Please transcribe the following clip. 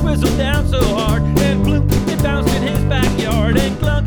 whistled down so hard, and bloop, it bounced in his backyard, and Glug